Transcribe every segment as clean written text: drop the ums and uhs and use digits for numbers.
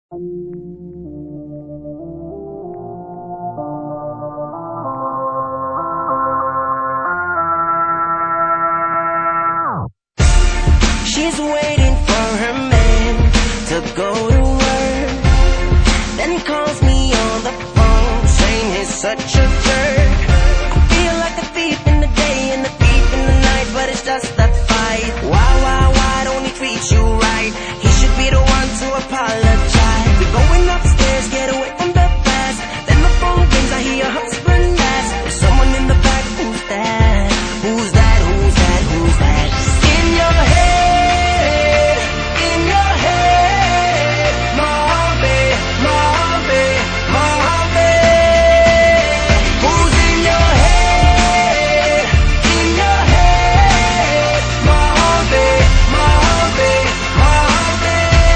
She's waiting for her man to go to work. Then he calls me on the phone saying he's such a jerk. I feel like a thief in the day and a thief in the night, but it's just a fight. Why don't he treat you right? He should be the one to apologize. We're going upstairs, get away from the past. Then the phone rings, I hear your husband ask, there's someone in the back, who's that? Who's that? Who's that? Who's that? In your head, in your head, Mojave, Mojave, Mojave. Who's in your head, in your head, Mojave, Mojave, Mojave.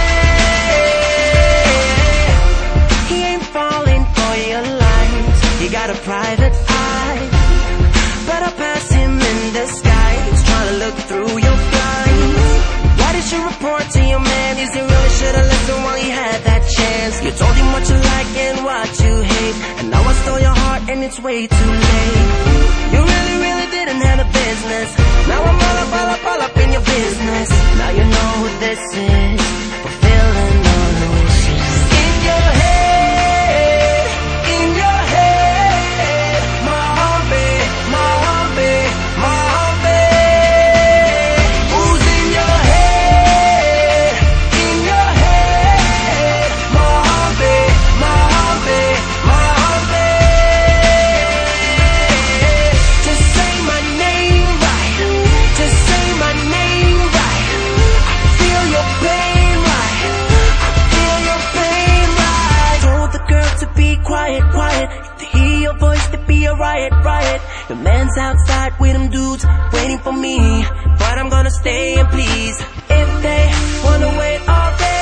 He ain't falling for your lines, he got a private eye. Better pass him in disguise, trying to look through your blinds. Why did you report to your man? You really should've listened while he had that chance. You told him what you like and what you hate, and now I stole your heart and it's way too late. You really didn't have a business. Now I'm all up in your business. Now you know who this is, fulfilling all the wishes. In your head, in your head, Mojave, Mojave, Mojave. Who's in your head, in your head, Mojave, Mojave, Mojave. Just say my name right, just say my name right. I feel your pain right, I feel your pain right. Told the girl to be quiet, quiet, to hear your voice to be a riot, riot. Your man's outside with them dudes waiting for me, but I'm gonna stay and please. If they wanna wait all day,